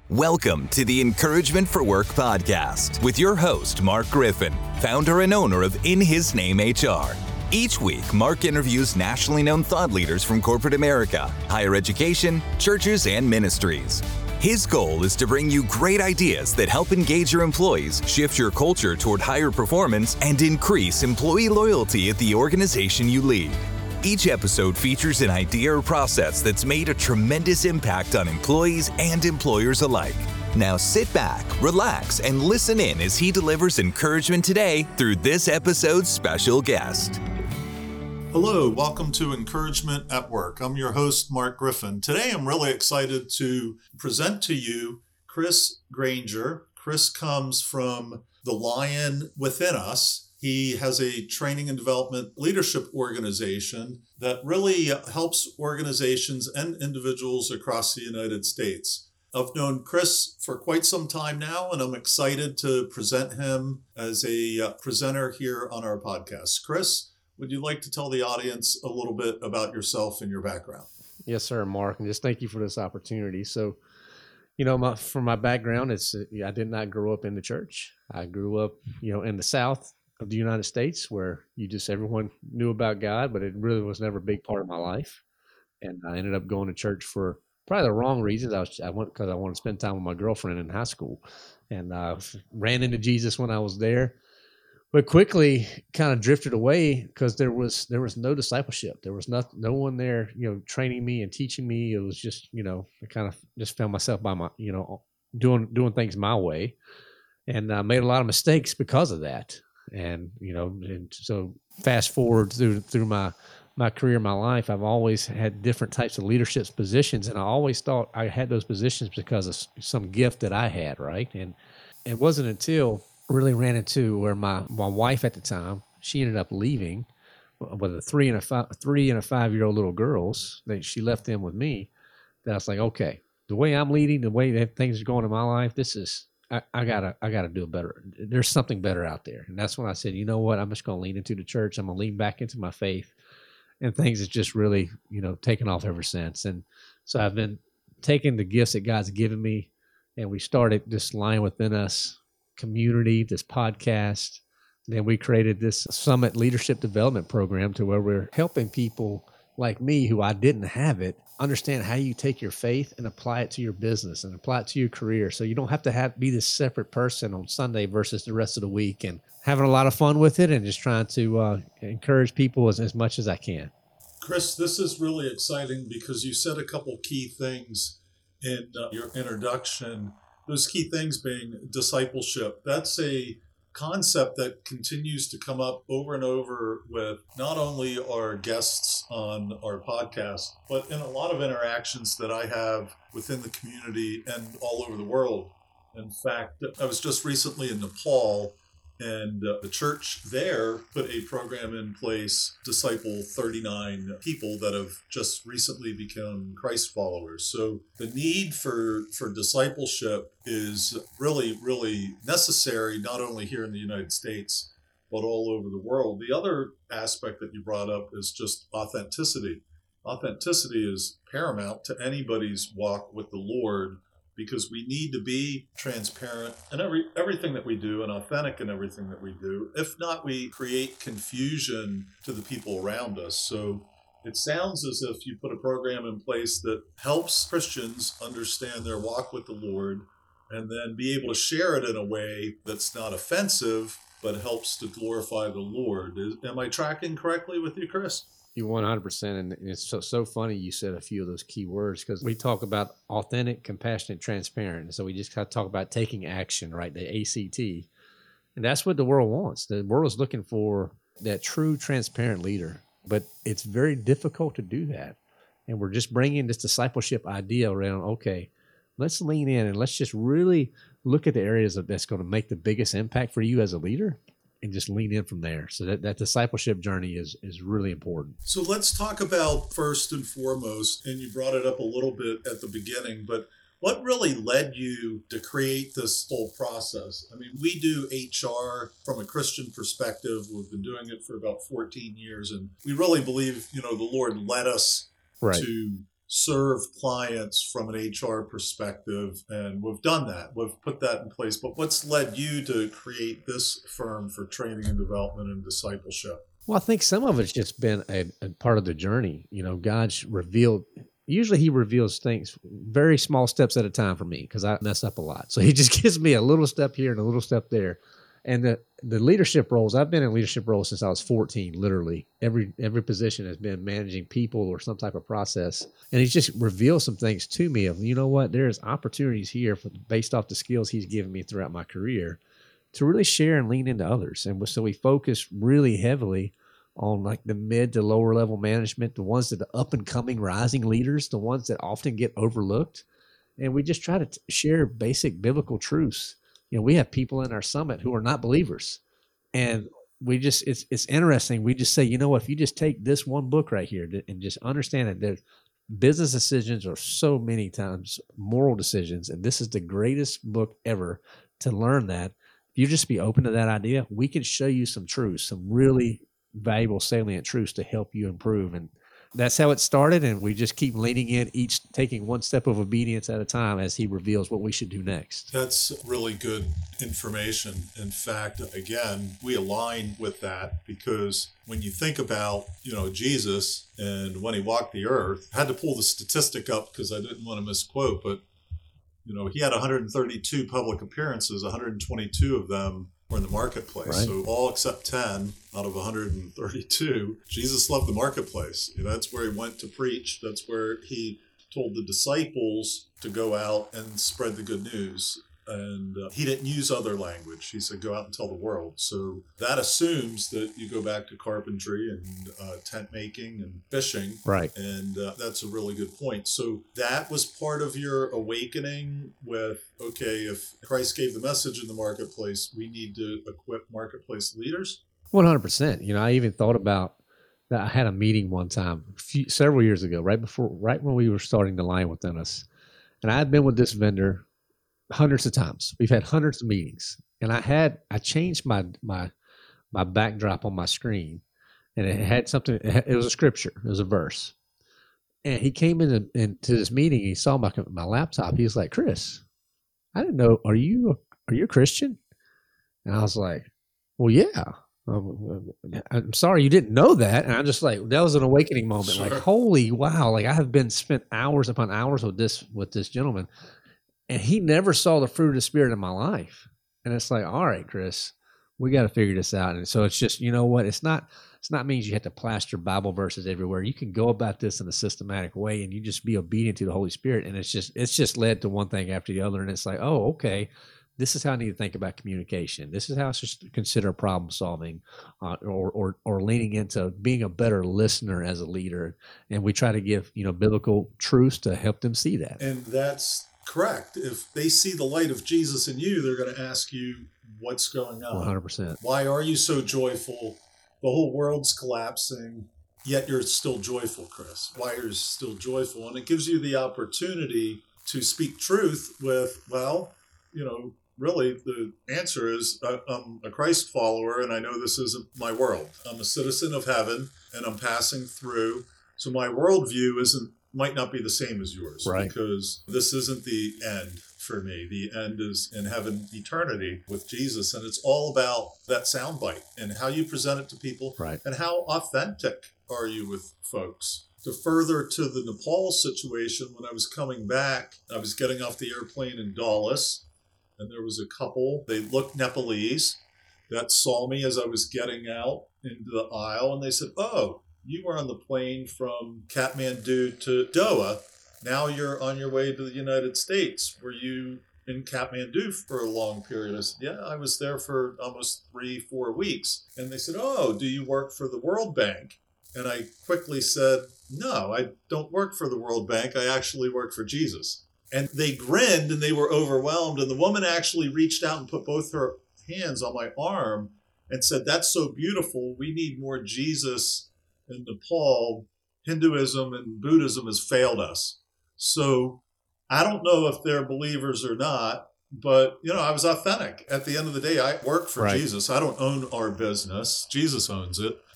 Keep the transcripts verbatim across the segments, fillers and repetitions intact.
Welcome to the Encouragement for Work podcast with your host, Mark Griffin, founder and owner of In His Name H R. Each week, Mark interviews nationally known thought leaders from corporate America, higher education, churches, and ministries. His goal is to bring you great ideas that help engage your employees, shift your culture toward higher performance, and increase employee loyalty at the organization you lead. Each episode features an idea or process that's made a tremendous impact on employees and employers alike. Now sit back, relax, and listen in as he delivers encouragement today through this episode's special guest. Hello, welcome to Encouragement at Work. I'm your host, Mark Griffin. Today I'm really excited to present to you Chris Granger. Chris comes from the Lion Within Us. He has a training and development leadership organization that really helps organizations and individuals across the United States. I've known Chris for quite some time now, and I'm excited to present him as a uh, presenter here on our podcast. Chris, would you like to tell the audience a little bit about yourself and your background? Yes, sir, Mark, and just thank you for this opportunity. So, you know, my, for my background, it's I did not grow up in the church. I grew up, you know, in the South of the United States, where you just everyone knew about God, but it really was never a big part of my life. And I ended up going to church for probably the wrong reasons. I was I went because I wanted to spend time with my girlfriend in high school, and I uh, ran into Jesus when I was there, but quickly kind of drifted away because there was there was no discipleship. There was not no one there, you know, training me and teaching me. It was just, you know, I kind of just found myself by my, you know, doing doing things my way, and I made a lot of mistakes because of that. And, you know, and so fast forward through through my, my career, my life, I've always had different types of leadership positions. And I always thought I had those positions because of some gift that I had, right? And it wasn't until I really ran into where my, my wife at the time, she ended up leaving with a three and a five, three and a five-year-old little girls. That she left them with me. That I was like, okay, the way I'm leading, the way that things are going in my life, this is, I, I gotta, I gotta do it better. There's something better out there. And that's when I said, you know what, I'm just going to lean into the church. I'm going to lean back into my faith, and things have just really, you know, taken off ever since. And so I've been taking the gifts that God's given me, and we started this Lion Within Us community, this podcast. And then we created this Summit Leadership Development Program to where we're helping people like me, who I didn't have it, understand how you take your faith and apply it to your business and apply it to your career. So you don't have to have be this separate person on Sunday versus the rest of the week, and having a lot of fun with it and just trying to uh, encourage people as, as much as I can. Chris, this is really exciting because you said a couple key things in uh, your introduction. Those key things being discipleship. That's a concept that continues to come up over and over with not only our guests on our podcast, but in a lot of interactions that I have within the community and all over the world. In fact, I was just recently in Nepal, and uh, the church there put a program in place, disciple thirty-nine people that have just recently become Christ followers. So the need for, for discipleship is really, really necessary, not only here in the United States, but all over the world. The other aspect that you brought up is just authenticity. Authenticity is paramount to anybody's walk with the Lord, because we need to be transparent in every everything that we do and authentic in everything that we do. If not, we create confusion to the people around us. So it sounds as if you put a program in place that helps Christians understand their walk with the Lord, and then be able to share it in a way that's not offensive, but helps to glorify the Lord. Is, am I tracking correctly with you, Chris? You one hundred percent, and it's so, so funny you said a few of those key words, because we talk about authentic, compassionate, transparent. So we just kind of talk about taking action, right? The A C T. And that's what the world wants. The world is looking for that true, transparent leader, but it's very difficult to do that. And we're just bringing this discipleship idea around, okay, let's lean in and let's just really look at the areas of that's going to make the biggest impact for you as a leader, and just lean in from there. So that, that discipleship journey is is really important. So let's talk about first and foremost, and you brought it up a little bit at the beginning, but what really led you to create this whole process? I mean, we do H R from a Christian perspective. We've been doing it for about fourteen years, and we really believe, you know, the Lord led us right. to serve clients from an H R perspective, and we've done that. We've put that in place. But what's led you to create this firm for training and development and discipleship? Well, I think some of it's just been a, a part of the journey. You know, God's revealed, usually he reveals things very small steps at a time for me because I mess up a lot. So he just gives me a little step here and a little step there. And the, the leadership roles, I've been in leadership roles since I was fourteen, literally. Every every position has been managing people or some type of process. And he's just revealed some things to me of, you know what, there's opportunities here for, based off the skills he's given me throughout my career to really share and lean into others. And so we focus really heavily on like the mid to lower level management, the ones that are up and coming rising leaders, the ones that often get overlooked. And we just try to t- share basic biblical truths. You know, we have people in our summit who are not believers, and we just, it's, it's interesting. We just say, you know what, if you just take this one book right here and just understand that there's business decisions are so many times moral decisions. And this is the greatest book ever to learn that. If you just be open to that idea, we can show you some truths, some really valuable salient truths to help you improve. And that's how it started. And we just keep leaning in, each taking one step of obedience at a time as he reveals what we should do next. That's really good information. In fact, again, we align with that because when you think about, you know, Jesus and when he walked the earth, I had to pull the statistic up because I didn't want to misquote, but, you know, he had one hundred thirty-two public appearances, one hundred twenty-two of them were in the marketplace. Right. So all except ten out of one hundred thirty-two, Jesus loved the marketplace. You know, that's where he went to preach. That's where he told the disciples to go out and spread the good news. And uh, he didn't use other language. He said, go out and tell the world. So that assumes that you go back to carpentry and uh, tent making and fishing. Right. And uh, that's a really good point. So that was part of your awakening with, okay, if Christ gave the message in the marketplace, we need to equip marketplace leaders? one hundred percent. You know, I even thought about that. I had a meeting one time a few, several years ago, right before, right when we were starting to line within us. And I had been with this vendor hundreds of times. We've had hundreds of meetings, and I had I changed my my my backdrop on my screen, and it had something. It, had, it was a scripture. It was a verse. And he came in into this meeting. He saw my my laptop. He was like, "Chris, I didn't know. Are you are you a Christian?" And I was like, "Well, yeah." I'm sorry you didn't know that. And I'm just like, that was an awakening moment. Sure. Like, holy wow! Like I have been spent hours upon hours with this with this gentleman. And he never saw the fruit of the Spirit in my life. And it's like, all right, Chris, we got to figure this out. And so it's just, you know what? It's not, it's not means you have to plaster Bible verses everywhere. You can go about this in a systematic way and you just be obedient to the Holy Spirit. And it's just, it's just led to one thing after the other. And it's like, oh, okay, this is how I need to think about communication. This is how I should consider problem solving, uh, or, or, or leaning into being a better listener as a leader. And we try to give, you know, biblical truths to help them see that. And that's correct. If they see the light of Jesus in you, they're going to ask you what's going on. one hundred percent. Why are you so joyful? The whole world's collapsing, yet you're still joyful, Chris. Why are you still joyful? And it gives you the opportunity to speak truth with, well, you know, really the answer is uh, I'm a Christ follower and I know this isn't my world. I'm a citizen of heaven and I'm passing through. So my worldview isn't might not be the same as yours, right? Because this isn't the end for me. The end is in heaven, eternity with Jesus. And it's all about that soundbite and how you present it to people, right? And how authentic are you with folks. To further to the Nepal situation, when I was coming back, I was getting off the airplane in Dulles, and there was a couple, they looked Nepalese, that saw me as I was getting out into the aisle, and they said, oh, you were on the plane from Kathmandu to Doha. Now you're on your way to the United States. Were you in Kathmandu for a long period? I said, yeah, I was there for almost three, four weeks. And they said, oh, do you work for the World Bank? And I quickly said, no, I don't work for the World Bank. I actually work for Jesus. And they grinned and they were overwhelmed. And the woman actually reached out and put both her hands on my arm and said, that's so beautiful. We need more Jesus in Nepal. Hinduism and Buddhism has failed us. So I don't know if they're believers or not, but, you know, I was authentic. At the end of the day, I work for right. Jesus. I don't own our business. Jesus owns it.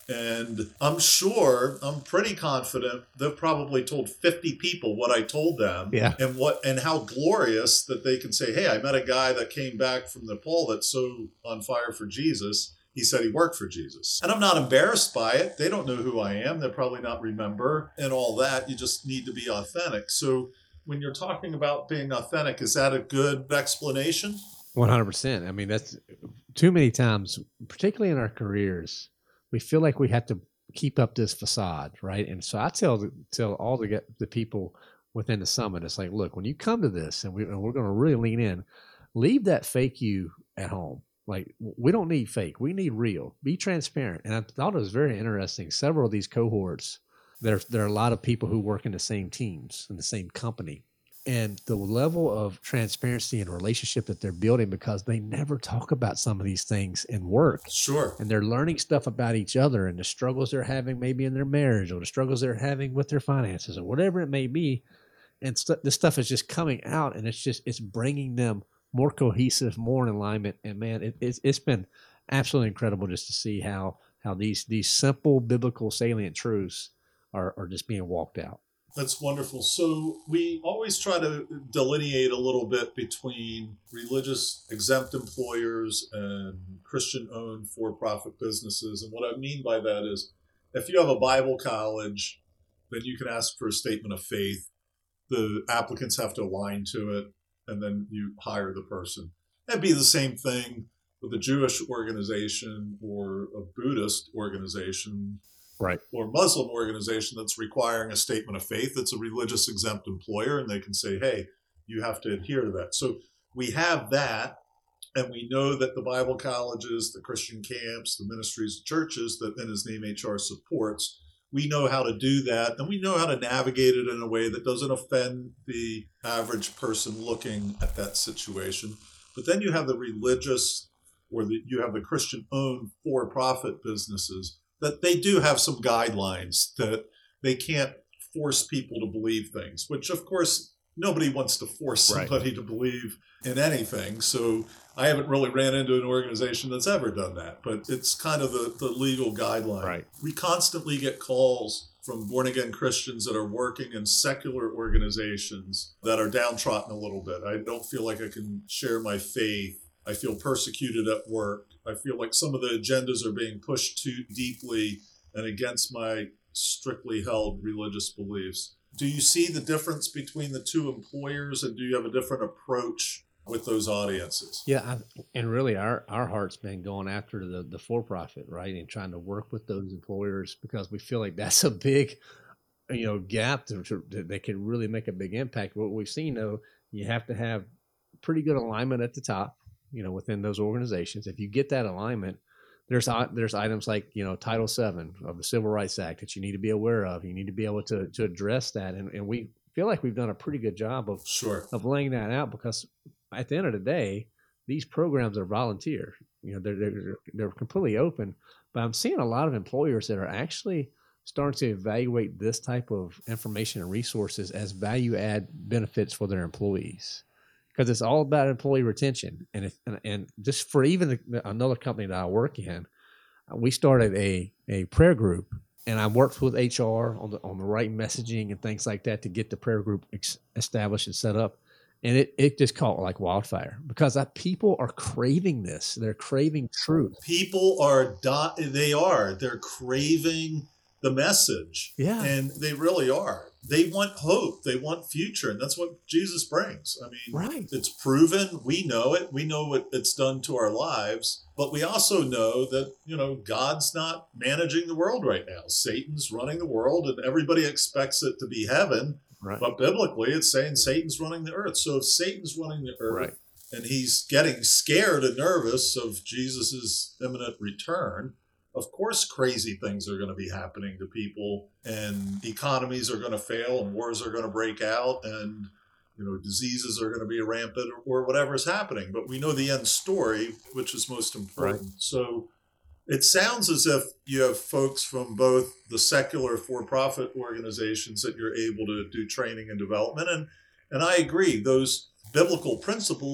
And I'm sure, I'm pretty confident they've probably told fifty people what I told them, Yeah. and what and how glorious that they can say, hey, I met a guy that came back from Nepal that's so on fire for Jesus. He said he worked for Jesus. And I'm not embarrassed by it. They don't know who I am. They'll probably not remember and all that. You just need to be authentic. So when you're talking about being authentic, is that a good explanation? one hundred percent. I mean, that's too many times, particularly in our careers, we feel like we have to keep up this facade, right? And so I tell tell all the the people within the summit, it's like, look, when you come to this, and, we, and we're going to really lean in, leave that fake you at home. Like, we don't need fake. We need real. Be transparent. And I thought it was very interesting. Several of these cohorts, there, there are a lot of people who work in the same teams, in the same company. And the level of transparency and relationship that they're building, because they never talk about some of these things in work. Sure. And they're learning stuff about each other and the struggles they're having maybe in their marriage, or the struggles they're having with their finances, or whatever it may be. And st- this stuff is just coming out, and it's just, it's bringing them more cohesive, more in alignment. And man, it, it's, it's been absolutely incredible just to see how, how these, these simple biblical salient truths are, are just being walked out. That's wonderful. So we always try to delineate a little bit between religious exempt employers and Christian-owned for-profit businesses. And what I mean by that is, if you have a Bible college, then you can ask for a statement of faith. The applicants have to align to it, and then you hire the person. That'd be the same thing with a Jewish organization or a Buddhist organization. Right. Or Muslim organization that's requiring a statement of faith. That's a religious exempt employer, and they can say, hey, you have to adhere to that. So we have that, and we know that the Bible colleges, the Christian camps, the ministries, the churches that In His Name H R supports, we know how to do that, and we know how to navigate it in a way that doesn't offend the average person looking at that situation. But then you have the religious, or the, you have the Christian-owned for-profit businesses, that they do have some guidelines that they can't force people to believe things, which of course nobody wants to force somebody right. to believe in anything. So I haven't really ran into an organization that's ever done that, but it's kind of the, the legal guideline. Right. We constantly get calls from born-again Christians that are working in secular organizations that are downtrodden a little bit. I don't feel like I can share my faith. I feel persecuted at work. I feel like some of the agendas are being pushed too deeply and against my strictly held religious beliefs. Do you see the difference between the two employers, and do you have a different approach with those audiences? Yeah, I, and really our, our heart's been going after the, the for-profit, right, and trying to work with those employers, because we feel like that's a big, you know, gap to, to, that can really make a big impact. What we've seen, though, you have to have pretty good alignment at the top, you know, within those organizations. If you get that alignment, there's there's items like, you know, Title seven of the Civil Rights Act that you need to be aware of. You need to be able to to address that. And, and we feel like we've done a pretty good job of, sure. of laying that out, because at the end of the day, these programs are volunteer. You know, they're, they're, they're completely open. But I'm seeing a lot of employers that are actually starting to evaluate this type of information and resources as value add benefits for their employees. Because it's all about employee retention. And if, and, and just for even the, another company that I work in, we started a, a prayer group, and I worked with H R on the on the right messaging and things like that to get the prayer group ex- established and set up. And it, it just caught like wildfire, because that people are craving this. They're craving truth. People are, di- they are, they're craving the message. Yeah. And they really are. They want hope. They want future. And that's what Jesus brings. I mean, right. It's proven. We know it. We know what it's done to our lives. But we also know that, you know, God's not managing the world right now. Satan's running the world, and everybody expects it to be heaven. Right. But biblically, it's saying Satan's running the earth. So if Satan's running the earth, right. and he's getting scared and nervous of Jesus's imminent return, of course, crazy things are going to be happening to people, and economies are going to fail, and wars are going to break out, and, you know, diseases are going to be rampant, or, or whatever is happening. But we know the end story, which is most important. Right. So it sounds as if you have folks from both the secular for-profit organizations that you're able to do training and development. And, and I agree, those biblical principles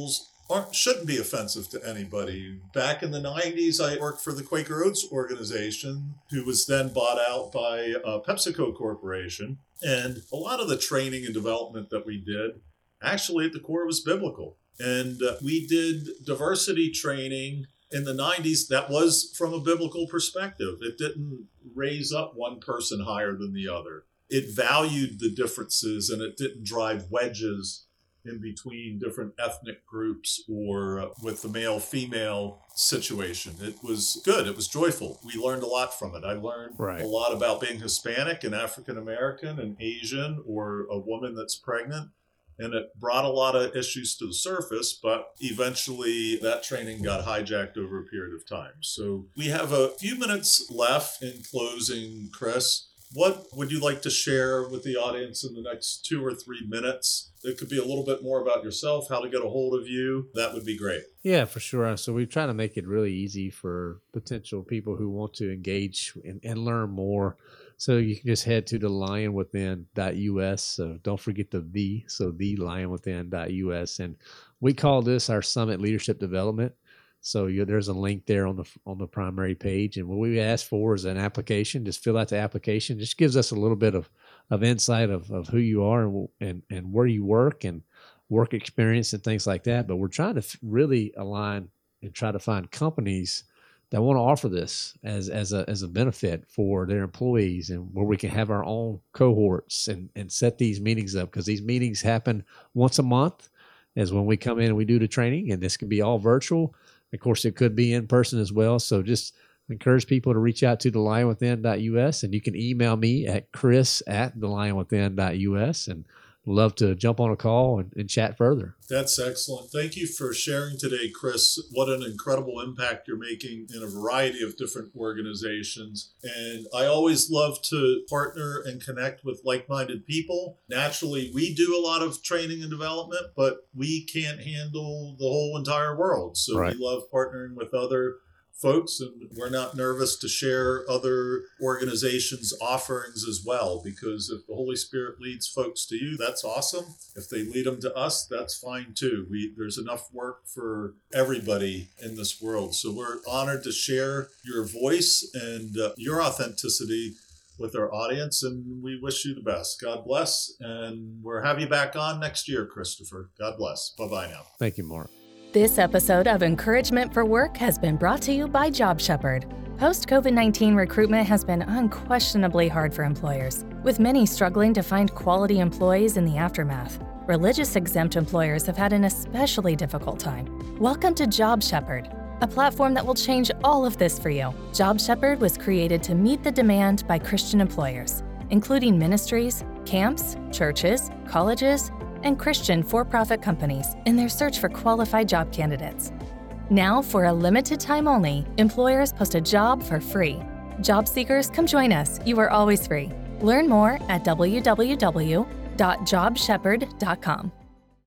aren't, shouldn't be offensive to anybody. Back in the nineties, I worked for the Quaker Oats organization, who was then bought out by uh, PepsiCo Corporation. And a lot of the training and development that we did, actually at the core was biblical. And uh, we did diversity training in the nineties that was from a biblical perspective. It didn't raise up one person higher than the other. It valued the differences, and it didn't drive wedges in between different ethnic groups or uh, with the male-female situation. It was good. It was joyful. We learned a lot from it. I learned Right. a lot about being Hispanic and African-American and Asian, or a woman that's pregnant. And it brought a lot of issues to the surface, but eventually that training got hijacked over a period of time. So we have a few minutes left in closing, Chris. What would you like to share with the audience in the next two or three minutes? It could be a little bit more about yourself, how to get a hold of you. That would be great. Yeah, for sure. So we try to make it really easy for potential people who want to engage and, and learn more. So you can just head to the lion within dot U S. So don't forget the the, so the lion within dot U S. And we call this our Summit Leadership Development. So you, there's a link there on the on the primary page. And what we ask for is an application. Just fill out the application. Just gives us a little bit of, of insight of, of who you are and, and, and where you work and work experience and things like that. But we're trying to really align and try to find companies that want to offer this as as a as a benefit for their employees, and where we can have our own cohorts and, and set these meetings up, because these meetings happen once a month is when we come in and we do the training, and this can be all virtual. Of course, it could be in person as well. So just encourage people to reach out to the lion within dot U S, and you can email me at chris at the lion within dot U S, and love to jump on a call and, and chat further. That's excellent. Thank you for sharing today, Chris. What an incredible impact you're making in a variety of different organizations. And I always love to partner and connect with like-minded people. Naturally, we do a lot of training and development, but we can't handle the whole entire world. So Right. we love partnering with other folks, and we're not nervous to share other organizations' offerings as well, because if the Holy Spirit leads folks to you, that's awesome. If they lead them to us, that's fine too. We there's enough work for everybody in this world. So we're honored to share your voice and uh, your authenticity with our audience, and we wish you the best. God bless, and we'll have you back on next year, Christopher. God bless. Bye-bye now. Thank you, Mark. This episode of Encouragement for Work has been brought to you by Job Shepherd. Post-COVID nineteen recruitment has been unquestionably hard for employers, with many struggling to find quality employees in the aftermath. Religious exempt employers have had an especially difficult time. Welcome to Job Shepherd, a platform that will change all of this for you. Job Shepherd was created to meet the demand by Christian employers, including ministries, camps, churches, colleges, and Christian for-profit companies in their search for qualified job candidates. Now, for a limited time only, employers post a job for free. Job seekers, come join us. You are always free. Learn more at w w w dot job shepherd dot com.